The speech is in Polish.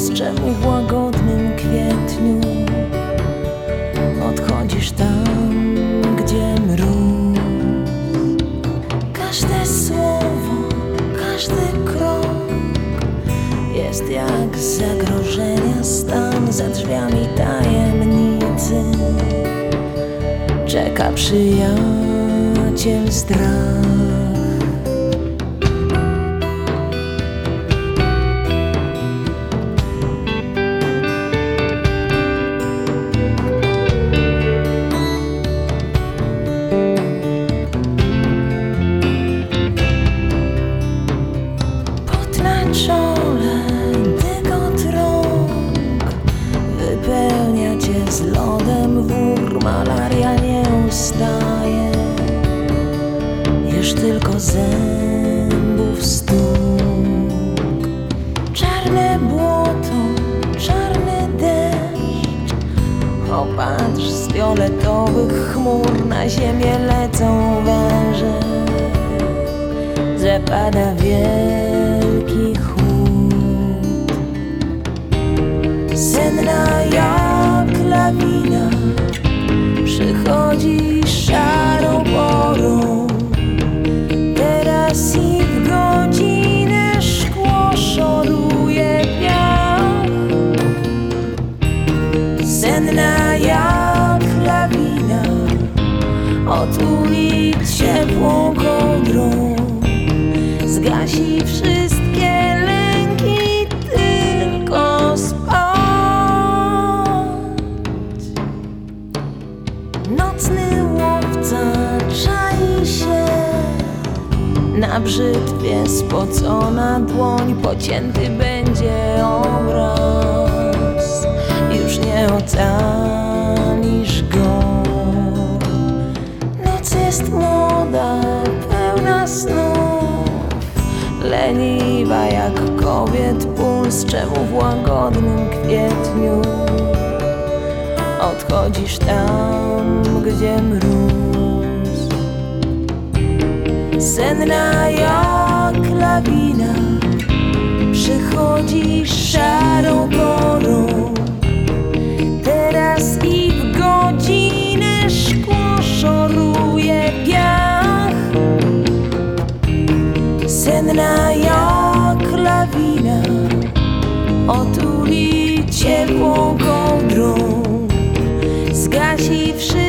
błyszczem w łagodnym kwietniu. Odchodzisz tam, gdzie mróz. Każde słowo, każdy krok jest jak z zagrożenia stan. Za drzwiami tajemnicy czeka przyjaciel strach. Czole dygot rąk wypełnia cię z lodem wór. Malaria nie ustaje, jesz tylko zębów stuk. Czarne błoto, czarny deszcz. Popatrz, z fioletowych chmur na ziemię lecą węże. Zapada wielki chłód. Senna jak lawina przychodzi szarą porą. Teraz i w godzinę szkło szoruje piach. Senna jak lawina otuli ciepłą kołdrą. Zgasi wszystkie lęki, tylko spać. Nocny łowca czai się na brzytwie. Spocona dłoń, pocięty będzie obraz. Już nie ocalisz go. Noc jest młoda, pełna snów. Leniwa jak kobiet puls, czemu w łagodnym kwietniu odchodzisz tam, gdzie mróz. Senna jak lawina przychodzi szarą porą. Teraz i w godzinę szkło szoruje piach. Senna jak lawina otuli ciepłą kołdrą. Zgasi wszystko.